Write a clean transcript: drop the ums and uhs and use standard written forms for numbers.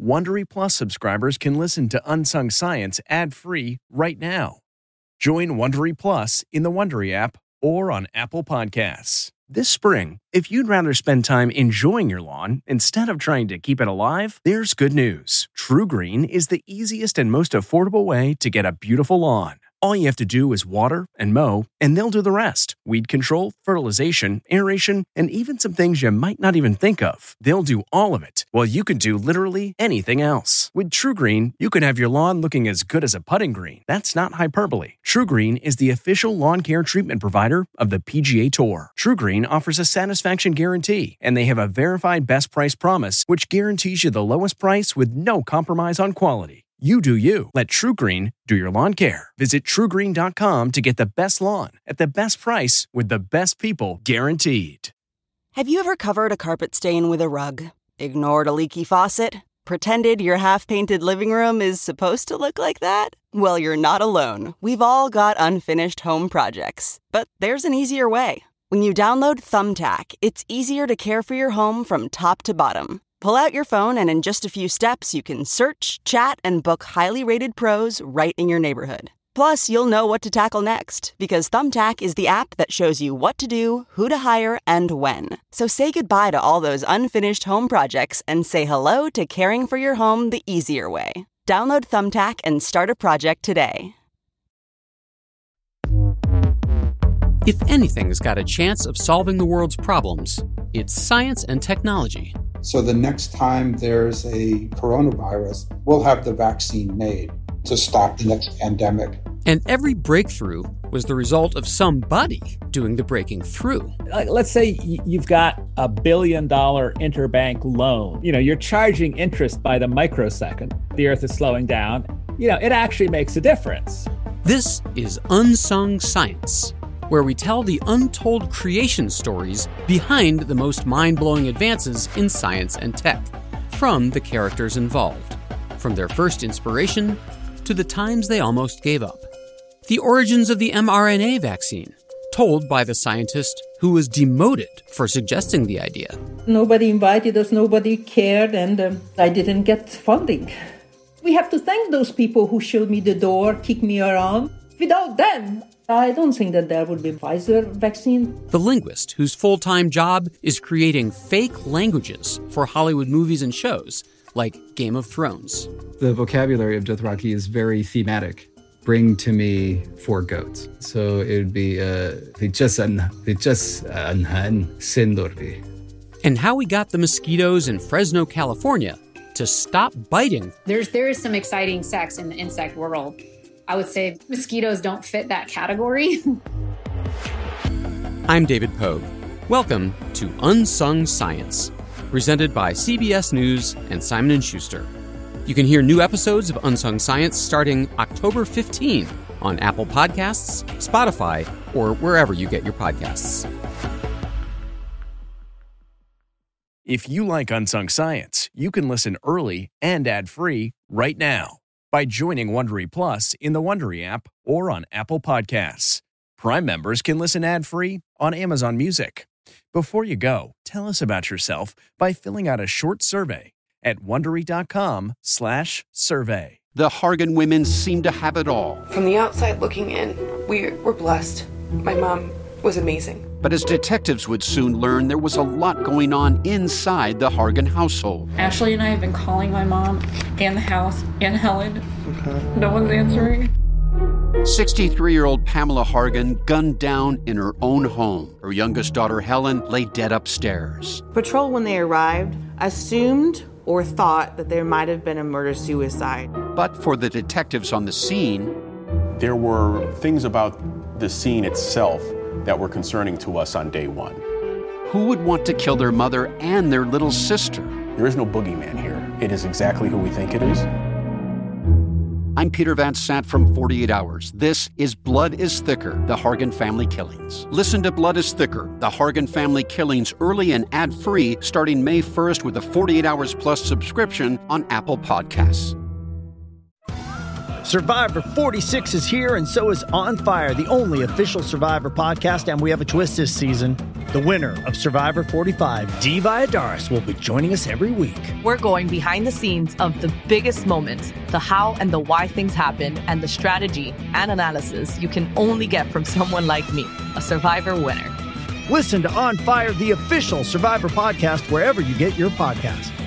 Wondery Plus subscribers can listen to Unsung Science ad-free right now. Join Wondery Plus in the Wondery app or on Apple Podcasts. This spring, if you'd rather spend time enjoying your lawn instead of trying to keep it alive, there's good news. TruGreen is the easiest and most affordable way to get a beautiful lawn. All you have to do is water and mow, and they'll do the rest. Weed control, fertilization, aeration, and even some things you might not even think of. They'll do all of it, while you can do literally anything else. With TruGreen, you can have your lawn looking as good as a putting green. That's not hyperbole. TruGreen is the official lawn care treatment provider of the PGA Tour. TruGreen offers a satisfaction guarantee, and they have a verified best price promise, which guarantees you the lowest price with no compromise on quality. You do you. Let TruGreen do your lawn care. Visit TruGreen.com to get the best lawn at the best price with the best people guaranteed. Have you ever covered a carpet stain with a rug? Ignored a leaky faucet? Pretended your half-painted living room is supposed to look like that? Well, you're not alone. We've all got unfinished home projects. But there's an easier way. When you download Thumbtack, it's easier to care for your home from top to bottom. Pull out your phone and in just a few steps, you can search, chat, and book highly rated pros right in your neighborhood. Plus, you'll know what to tackle next because Thumbtack is the app that shows you what to do, who to hire, and when. So say goodbye to all those unfinished home projects and say hello to caring for your home the easier way. Download Thumbtack and start a project today. If anything's got a chance of solving the world's problems, it's science and technology. So the next time there's a coronavirus, we'll have the vaccine made to stop the next pandemic. And every breakthrough was the result of somebody doing the breaking through. Let's say you've got $1 billion interbank loan. You're charging interest by the microsecond. The Earth is slowing down. It actually makes a difference. This is Unsung Science, where we tell the untold creation stories behind the most mind-blowing advances in science and tech, from the characters involved, from their first inspiration to the times they almost gave up. The origins of the mRNA vaccine, told by the scientist who was demoted for suggesting the idea. Nobody invited us, nobody cared, and I didn't get funding. We have to thank those people who showed me the door, kicked me around. Without them, I don't think that there would be Pfizer vaccine. The linguist whose full-time job is creating fake languages for Hollywood movies and shows, like Game of Thrones. The vocabulary of Dothraki is very thematic. Bring to me 4 goats. So it would be Sindorvi. And how we got the mosquitoes in Fresno, California to stop biting. There is some exciting sex in the insect world. I would say mosquitoes don't fit that category. I'm David Pogue. Welcome to Unsung Science, presented by CBS News and Simon & Schuster. You can hear new episodes of Unsung Science starting October 15 on Apple Podcasts, Spotify, or wherever you get your podcasts. If you like Unsung Science, you can listen early and ad-free right now by joining Wondery Plus in the Wondery app or on Apple Podcasts. Prime members can listen ad-free on Amazon Music. Before you go, tell us about yourself by filling out a short survey at Wondery.com/survey. The Hargan women seem to have it all. From the outside looking in, we were blessed. My mom was amazing. But as detectives would soon learn, there was a lot going on inside the Hargan household. Ashley and I have been calling my mom and the house and Helen. Okay. No one's answering. 63-year-old Pamela Hargan gunned down in her own home. Her youngest daughter, Helen, lay dead upstairs. Patrol, when they arrived, assumed or thought that there might have been a murder-suicide. But for the detectives on the scene, there were things about the scene itself that were concerning to us on day one. Who would want to kill their mother and their little sister? There is no boogeyman here. It is exactly who we think it is. I'm Peter Van Sant from 48 Hours. This is Blood is Thicker, the Hargan Family Killings. Listen to Blood is Thicker, the Hargan Family Killings early and ad-free starting May 1st with a 48 Hours Plus subscription on Apple Podcasts. Survivor 46 is here, and so is On Fire, the only official Survivor podcast, and we have a twist this season. The winner of Survivor 45, Dee Valladares, will be joining us every week. We're going behind the scenes of the biggest moments, the how and the why things happen, and the strategy and analysis you can only get from someone like me, a Survivor winner. Listen to On Fire, the official Survivor podcast, wherever you get your podcasts.